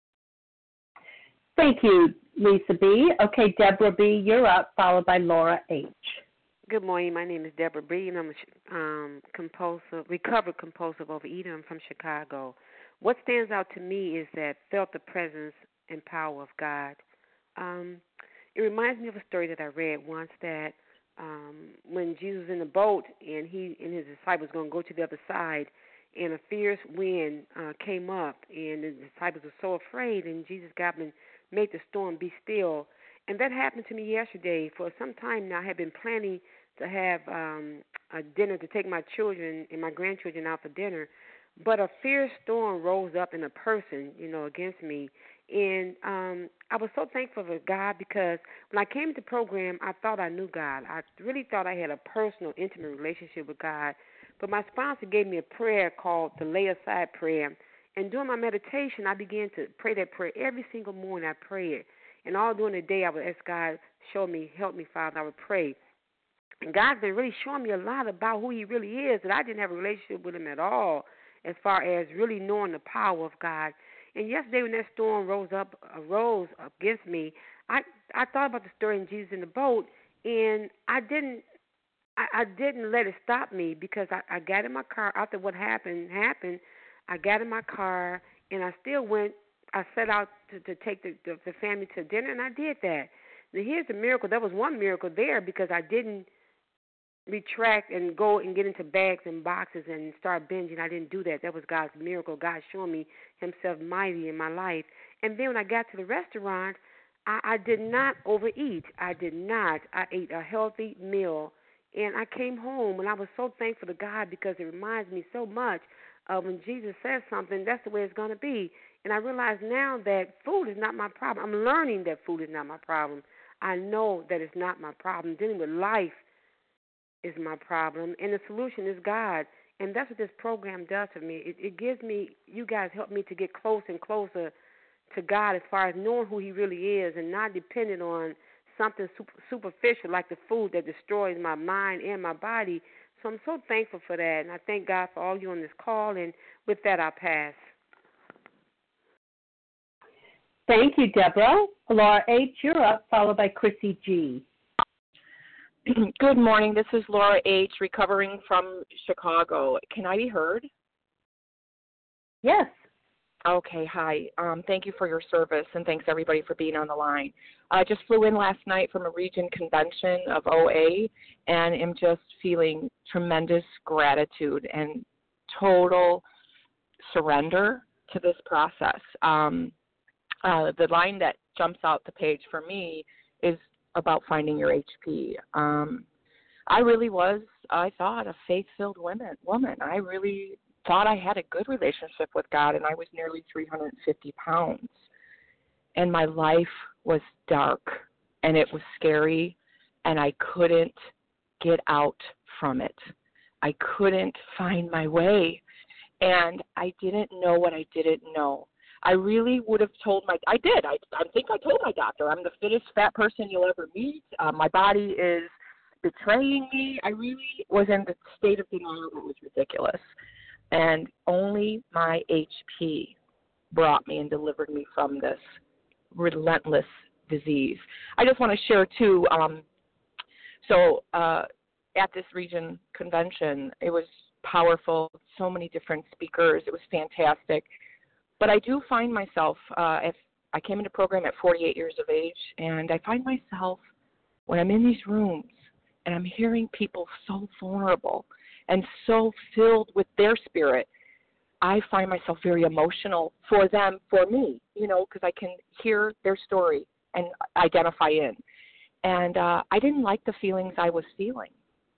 Thank you, Lisa B. Okay, Deborah B., you're up, followed by Laura H. Good morning. My name is Deborah B., and I'm a um, compulsive, recovered compulsive overeater. I'm from Chicago. What stands out to me is that felt the presence and power of God. Um, it reminds me of a story that I read once that um, when Jesus was in the boat and he and his disciples were going to go to the other side, and a fierce wind uh, came up, and the disciples were so afraid, and Jesus got them and made the storm be still. And that happened to me yesterday. For some time now, I had been planning to have um, a dinner to take my children and my grandchildren out for dinner, but a fierce storm rose up in a person, you know, against me. And um, I was so thankful for God because when I came to the program, I thought I knew God. I really thought I had a personal, intimate relationship with God. But my sponsor gave me a prayer called the Lay Aside Prayer, And during my meditation, I began to pray that prayer every single morning. I pray it. And all during the day, I would ask God, show me, help me, Father. I would pray. And God's been really showing me a lot about who he really is, that I didn't have a relationship with him at all as far as really knowing the power of God. And yesterday when that storm rose up, arose against me, I, I thought about the story in Jesus in the boat, and I didn't I, I didn't let it stop me because I, I got in my car after what happened happened. I got in my car, and I still went, I set out to, to take the, the, the family to dinner, and I did that. Now, here's the miracle. There was one miracle there because I didn't retract and go and get into bags and boxes and start binging. I didn't do that. That was God's miracle. God showing me himself mighty in my life. And then when I got to the restaurant, I, I did not overeat. I did not. I ate a healthy meal. And I came home, and I was so thankful to God because it reminds me so much of when Jesus says something, that's the way it's going to be. And I realize now that food is not my problem. I'm learning that food is not my problem. I know that it's not my problem. Dealing with life is my problem, and the solution is God. And that's what this program does for me. It, it gives me, you guys help me to get closer and closer to God as far as knowing who he really is and not dependent on something super, superficial like the food that destroys my mind and my body. So I'm so thankful for that, and I thank God for all you on this call, and with that, I'll pass. Thank you, Deborah. Laura H., you're up, followed by Chrissy G. Good morning. This is Laura H., recovering from Chicago. Can I be heard? Yes. Okay, hi. Um, thank you for your service, and thanks, everybody, for being on the line. I just flew in last night from a region convention of O A, and am just feeling tremendous gratitude and total surrender to this process. Um, uh, the line that jumps out the page for me is about finding your H P. Um, I really was, I thought, a faith-filled woman. woman. I really thought I had a good relationship with God, and I was nearly three hundred fifty pounds. And my life was dark, and it was scary, and I couldn't get out from it. I couldn't find my way, and I didn't know what I didn't know. I really would have told my, I did, I, I think I told my doctor, I'm the fittest fat person you'll ever meet. Uh, my body is betraying me. I really was in the state of denial that was ridiculous. And only my H P brought me and delivered me from this relentless disease. I just want to share, too, um, so uh, at this region convention, it was powerful, so many different speakers. It was fantastic. But I do find myself, uh, if I came into program at forty-eight years of age, and I find myself when I'm in these rooms and I'm hearing people so vulnerable and so filled with their spirit, I find myself very emotional for them, for me, you know, because I can hear their story and identify in. And uh, I didn't like the feelings I was feeling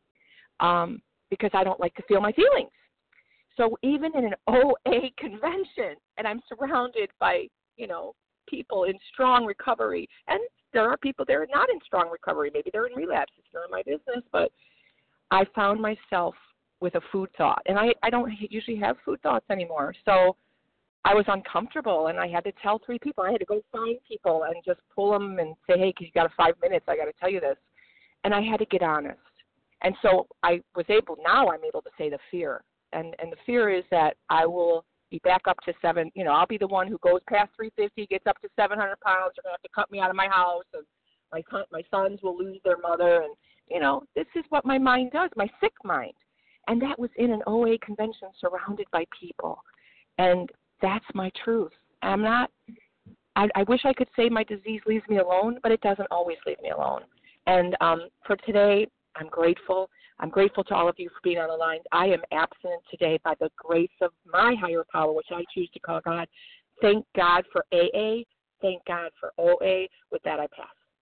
um, because I don't like to feel my feelings. So even in an O A convention, and I'm surrounded by, you know, people in strong recovery, and there are people that are not in strong recovery. Maybe they're in relapse. It's none of my business. But I found myself with a food thought, and I, I don't usually have food thoughts anymore. So I was uncomfortable, and I had to tell three people. I had to go find people and just pull them and say, hey, because you got five minutes, I got to tell you this. And I had to get honest. And so I was able, now I'm able to say the fear. And and the fear is that I will be back up to seven, you know, I'll be the one who goes past three fifty, gets up to seven hundred pounds. They're going to have to cut me out of my house, and my my sons will lose their mother. And, you know, this is what my mind does, my sick mind. And that was in an O A convention surrounded by people. And that's my truth. I'm not, I, I wish I could say my disease leaves me alone, but it doesn't always leave me alone. And um, for today, I'm grateful. I'm grateful to all of you for being on the line. I am abstinent today by the grace of my higher power, which I choose to call God. Thank God for A A. Thank God for O A. With that, I pass.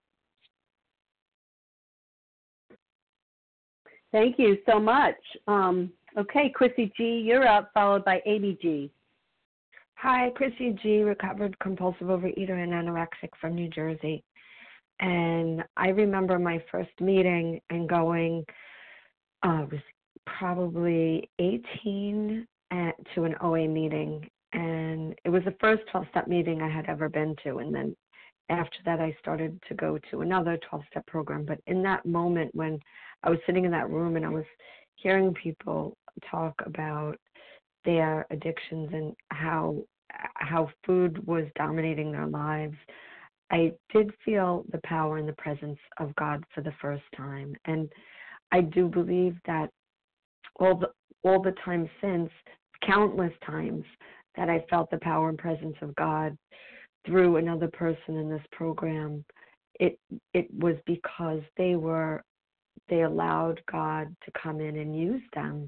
Thank you so much. Um, okay, Chrissy G., you're up, followed by Amy G. Hi, Chrissy G., recovered compulsive overeater and anorexic from New Jersey. And I remember my first meeting and going, uh, I was probably eighteen at, to an O A meeting, and it was the first twelve-step meeting I had ever been to. And then after that, I started to go to another twelve-step program. But in that moment when I was sitting in that room and I was hearing people talk about their addictions and how how food was dominating their lives, I did feel the power and the presence of God for the first time. And I do believe that all the all the time since, countless times that I felt the power and presence of God through another person in this program, it it was because they were they allowed God to come in and use them.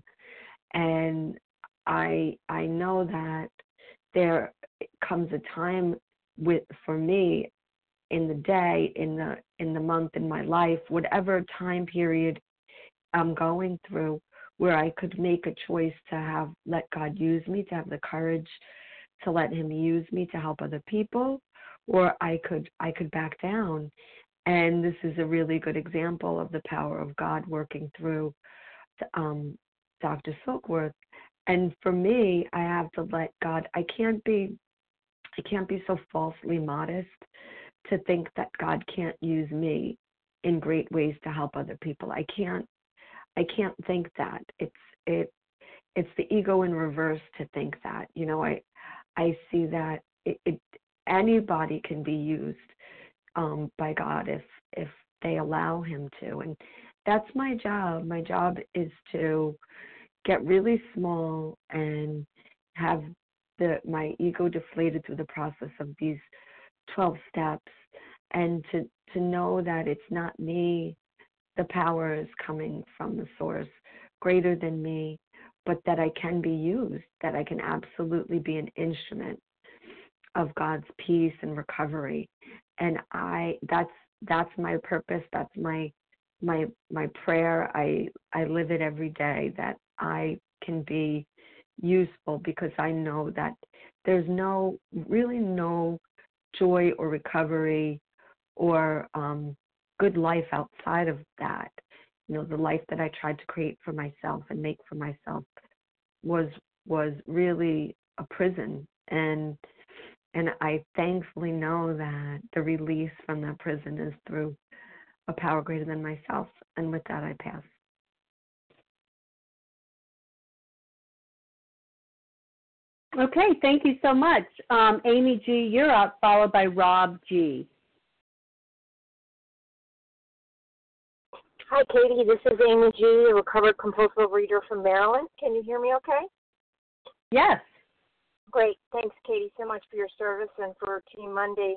And I I know that there comes a time with for me in the day, in the in the month, in my life, whatever time period I'm going through, where I could make a choice to have let God use me, to have the courage to let him use me to help other people, or I could I could back down. And this is a really good example of the power of God working through um, Doctor Silkworth. And for me, I have to let God, I can't be I can't be so falsely modest to think that God can't use me in great ways to help other people. I can't I can't think that. It's it it's the ego in reverse to think that. You know, I I see that it, it anybody can be used um, by God if if they allow him to. And that's my job. My job is to get really small and have the my ego deflated through the process of these twelve steps, and to to know that it's not me. The power is coming from the source greater than me, but that I can be used, that I can absolutely be an instrument of God's peace and recovery. And I that's that's my purpose, that's my my my prayer. I I live it every day, that I can be useful, because I know that there's no really no joy or recovery or um good life outside of that. You know, the life that I tried to create for myself and make for myself was was really a prison. And and I thankfully know that the release from that prison is through a power greater than myself. And with that, I pass. Okay, thank you so much. Um, Amy G., you're up, followed by Rob G. Hi, Katie. This is Amy G., a recovered compulsive reader from Maryland. Can you hear me okay? Yes. Great. Thanks, Katie, so much for your service and for Team Monday.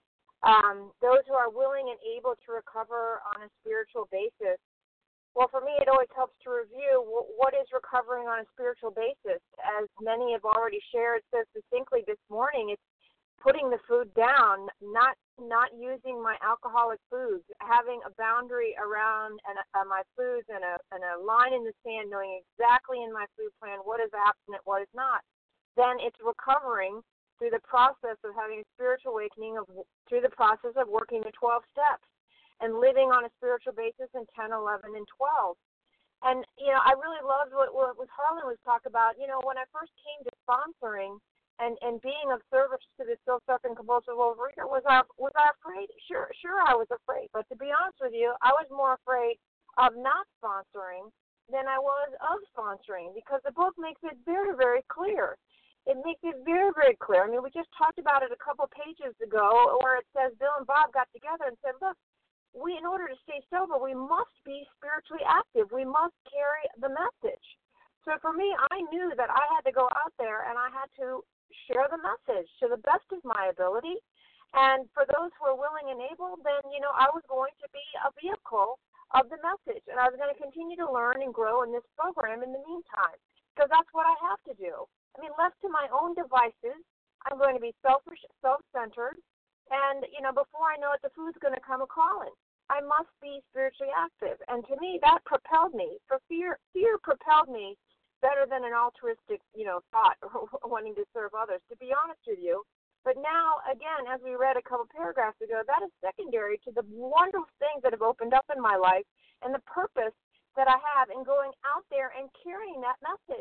Um, those who are willing and able to recover on a spiritual basis. Well, for me, it always helps to review what is recovering on a spiritual basis. As many have already shared so succinctly this morning, it's putting the food down, not not using my alcoholic foods, having a boundary around an, uh, my foods and a, and a line in the sand, knowing exactly in my food plan what is abstinent, what is not. Then it's recovering through the process of having a spiritual awakening, of through the process of working the twelve steps and living on a spiritual basis in ten, eleven, and twelve. And, you know, I really loved what, what, what Harlan was talking about. You know, when I first came to sponsoring and, and being of service to the self-suffering compulsive overeater, was I, was I afraid? Sure, sure I was afraid. But to be honest with you, I was more afraid of not sponsoring than I was of sponsoring, because the book makes it very, very clear. It makes it very, very clear. I mean, we just talked about it a couple of pages ago, where it says Bill and Bob got together and said, look, we, in order to stay sober, we must be spiritually active. We must carry the message. So for me, I knew that I had to go out there and I had to share the message to the best of my ability. And for those who are willing and able, then, you know, I was going to be a vehicle of the message. And I was going to continue to learn and grow in this program in the meantime, because that's what I have to do. I mean, left to my own devices, I'm going to be selfish, self-centered. And, you know, before I know it, the food's going to come a-calling. I must be spiritually active. And to me, that propelled me. For fear, fear propelled me better than an altruistic, you know, thought or wanting to serve others, to be honest with you. But now, again, as we read a couple paragraphs ago, that is secondary to the wonderful things that have opened up in my life and the purpose that I have in going out there and carrying that message.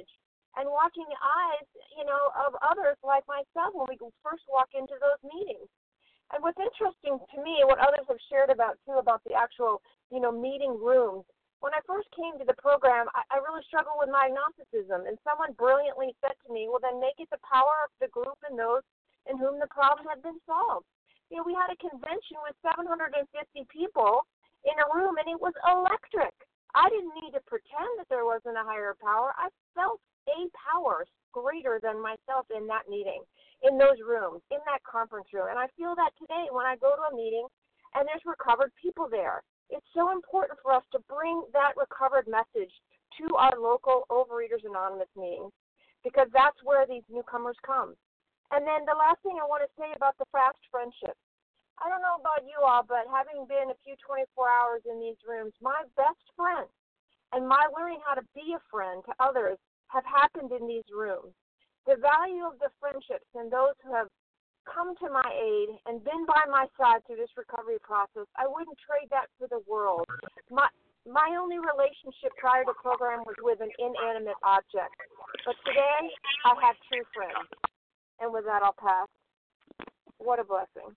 and watching the eyes, you know, of others like myself when we first walk into those meetings. And what's interesting to me, what others have shared about too, about the actual, you know, meeting rooms. When I first came to the program, I, I really struggled with my agnosticism, and someone brilliantly said to me, well, then make it the power of the group and those in whom the problem had been solved. You know, we had a convention with seven hundred fifty people in a room, and it was electric. I didn't need to pretend that there wasn't a higher power. I felt a power greater than myself in that meeting, in those rooms, in that conference room. And I feel that today when I go to a meeting and there's recovered people there. It's so important for us to bring that recovered message to our local Overeaters Anonymous meetings, because that's where these newcomers come. And then the last thing I want to say about the fast friendship. I don't know about you all, but having been a few twenty-four hours in these rooms, my best friend and my learning how to be a friend to others have happened in these rooms. The value of the friendships and those who have come to my aid and been by my side through this recovery process, I wouldn't trade that for the world. My my only relationship prior to the program was with an inanimate object. But today, I have true friends. And with that, I'll pass. What a blessing.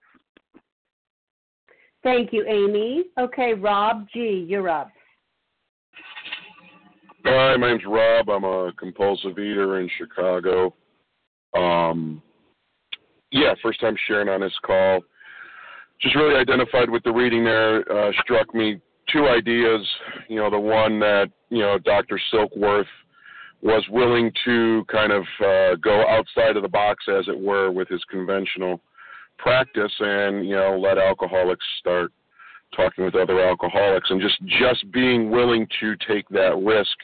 Thank you, Amy. Okay, Rob G., you're up. Hi, my name's Rob. I'm a compulsive eater in Chicago. Um, yeah, first time sharing on this call. Just really identified with the reading there. Uh, struck me two ideas. You know, the one that, you know, Doctor Silkworth was willing to kind of uh, go outside of the box, as it were, with his conventional practice and, you know, let alcoholics start talking with other alcoholics, and just, just being willing to take that risk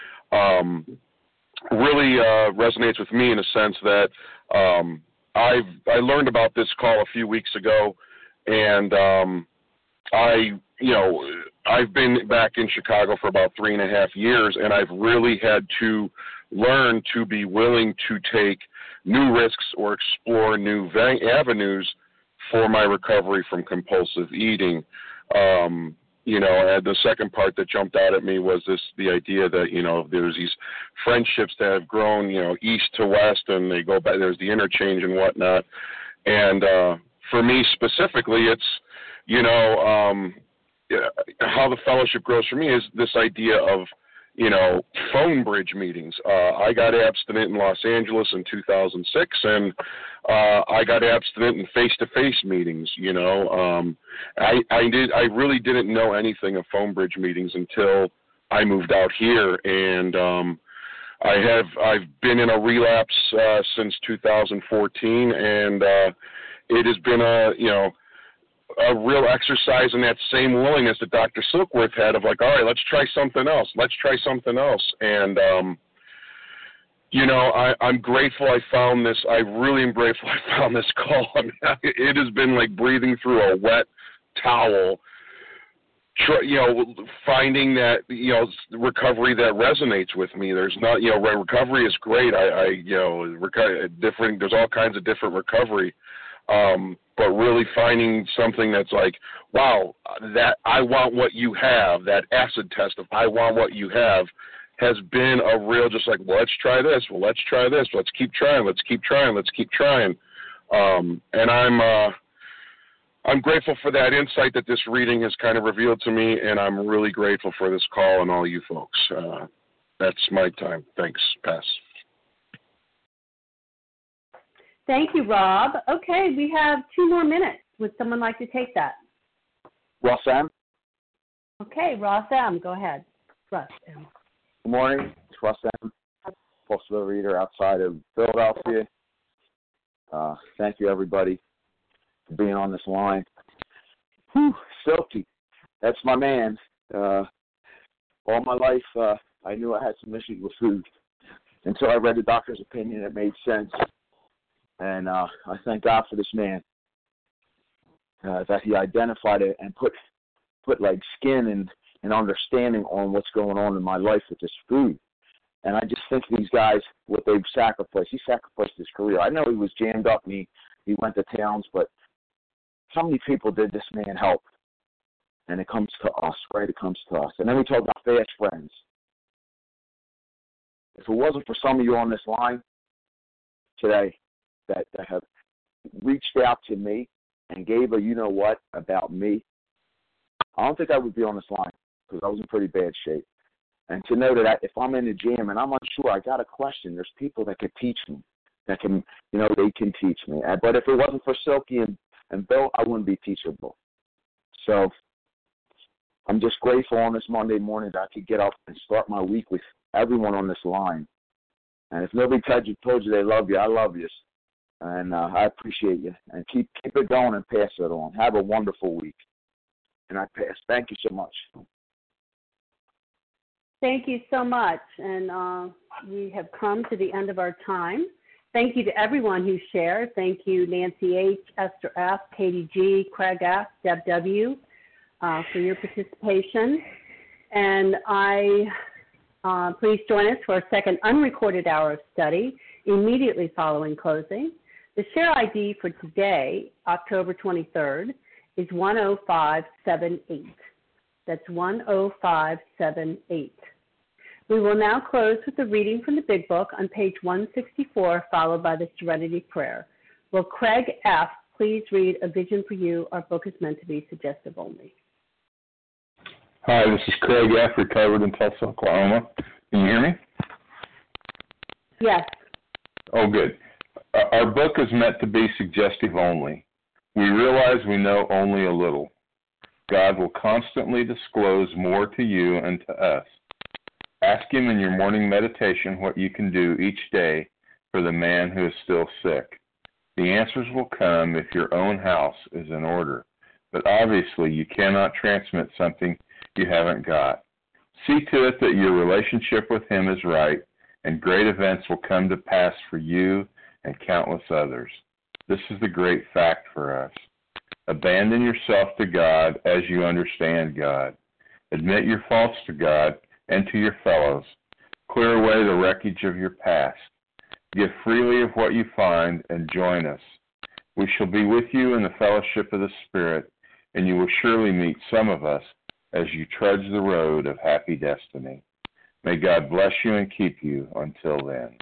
um, really uh, resonates with me in a sense that um, I've I learned about this call a few weeks ago, and um, I, you know, I've been back in Chicago for about three and a half years, and I've really had to learn to be willing to take new risks or explore new avenues for my recovery from compulsive eating. Um, you know, and the second part that jumped out at me was this, the idea that, you know, there's these friendships that have grown, you know, east to west, and they go back, there's the interchange and whatnot. And uh, for me specifically, it's, you know, um, how the fellowship grows for me is this idea of, you know, phone bridge meetings. Uh, I got abstinent in Los Angeles in two thousand six, and uh, I got abstinent in face-to-face meetings. You know, um, I, I did. I really didn't know anything of phone bridge meetings until I moved out here, and um, I have. I've been in a relapse uh, since two thousand fourteen, and uh, it has been a, you know, a real exercise in that same willingness that Doctor Silkworth had of like, all right, let's try something else. Let's try something else. And, um, you know, I, I'm grateful I found this. I really am grateful I found this call. I mean, it has been like breathing through a wet towel, tr- you know, finding that, you know, recovery that resonates with me. There's not, you know, recovery is great. I, I you know, reco- different, there's all kinds of different recovery. Um, but really finding something that's like, wow, that I want what you have, that acid test of I want what you have, has been a real just like, well, let's try this, well, let's try this, let's keep trying, let's keep trying, let's keep trying. Um, and I'm uh, I'm grateful for that insight that this reading has kind of revealed to me, and I'm really grateful for this call and all you folks. Uh, that's my time. Thanks. Pass. Thank you, Rob. Okay, we have two more minutes. Would someone like to take that? Ross M. Okay, Ross M., go ahead. Ross M. Good morning. It's Ross M., postal reader outside of Philadelphia. Uh, thank you, everybody, for being on this line. Whew, Silky. That's my man. Uh, all my life, uh, I knew I had some issues with food. Until I read the doctor's opinion, it made sense. And uh, I thank God for this man, uh, that he identified it and put put like skin and, and understanding on what's going on in my life with this food. And I just think these guys, what they've sacrificed, he sacrificed his career. I know he was jammed up and he, he went to towns, but how many people did this man help? And it comes to us, right? It comes to us. And then we talk about fast friends. if it wasn't for some of you on this line today that, that have reached out to me and gave a you know what about me, I don't think I would be on this line because I was in pretty bad shape. And to know that I, if I'm in the gym and I'm unsure, I got a question, there's people that could teach me, that can, you know, they can teach me. But if it wasn't for Silky and, and Bill, I wouldn't be teachable. So I'm just grateful on this Monday morning that I could get up and start my week with everyone on this line. And if nobody told you, told you they love you, I love you. And uh, I appreciate you. And keep keep it going and pass it on. Have a wonderful week. And I pass. Thank you so much. Thank you so much. And uh, we have come to the end of our time. Thank you to everyone who shared. Thank you, Nancy H., Esther F., Katie G., Craig F., Deb W., uh, for your participation. And I uh, please join us for a second unrecorded hour of study immediately following closing. The share I D for today, October twenty-third, is one oh five seven eight. That's one oh five seven eight. We will now close with the reading from the Big Book on page one sixty-four, followed by the Serenity Prayer. Will Craig F. please read A Vision for You? Our book is meant to be suggestive only. Hi, this is Craig F., recovered in Tulsa, Oklahoma. Can you hear me? Yes. Oh, good. Our book is meant to be suggestive only. We realize we know only a little. God will constantly disclose more to you and to us. Ask Him in your morning meditation what you can do each day for the man who is still sick. The answers will come if your own house is in order. But obviously you cannot transmit something you haven't got. See to it that your relationship with Him is right, and great events will come to pass for you and countless others. This is the great fact for us. Abandon yourself to God as you understand God. Admit your faults to God and to your fellows. Clear away the wreckage of your past. Give freely of what you find and join us. We shall be with you in the fellowship of the Spirit, and you will surely meet some of us as you trudge the road of happy destiny. May God bless you and keep you until then.